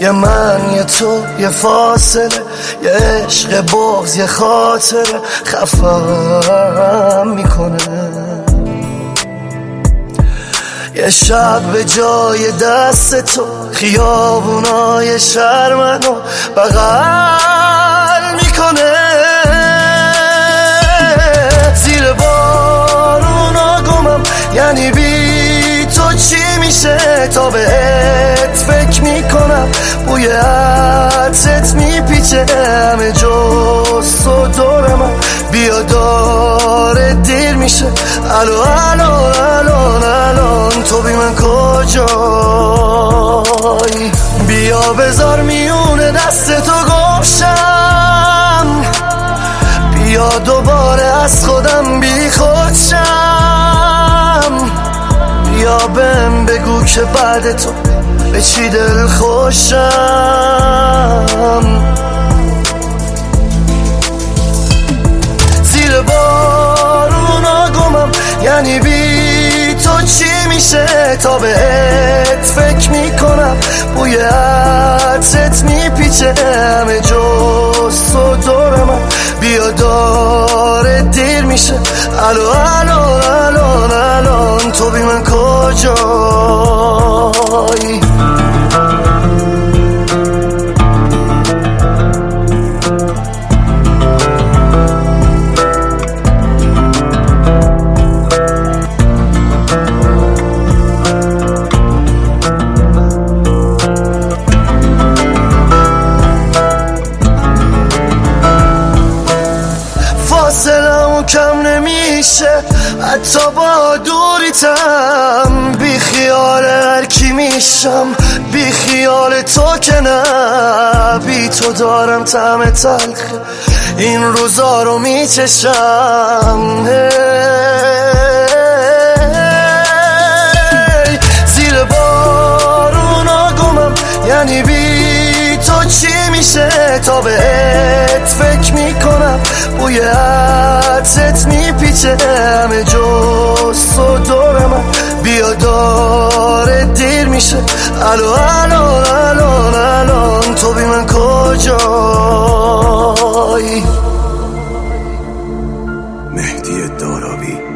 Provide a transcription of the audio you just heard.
یه من یه تو یه فاصله، یه عشق بغض یه خاطره خفم میکنه. یه شب به جای دست تو خیابونای شهر منو بغل میکنه. زیر بارونا گمم، یعنی بی تو چی میشه تا بهت فکر میکنم. بوی عطرت میپیچه همه جز تو دور من. بیا داره دیر میشه، الان تو بی من کجایی؟ بیا بذار میونه دست تو گمشم، بیا دوباره از خودم بی خودشم. بیا بهم بگو که بعد تو به چی دل خوشم. زیر بارونا گمم، یعنی بی تو چی میشه تا بهت فکر میکنم. بوی عطرت میپیچه همه جز تو دور من. بیا داره دیر میشه، الان تو بی من کجایی؟ فاصله‌مون کم نمیشه حتی با دوریتم. بی خیال هر کی میشم، بی خیال تو که نه. بی تو دارم طعم تلخ این روزا رو میچشم. زیر بارونا گمم، یعنی بی تو چی میشه تا بهت فکر میکنم. بوی عطرت میپیچه همه جز تو دور من. بیا داره دیر میشه، الان تو بی من کجایی؟ مهدی دارابی.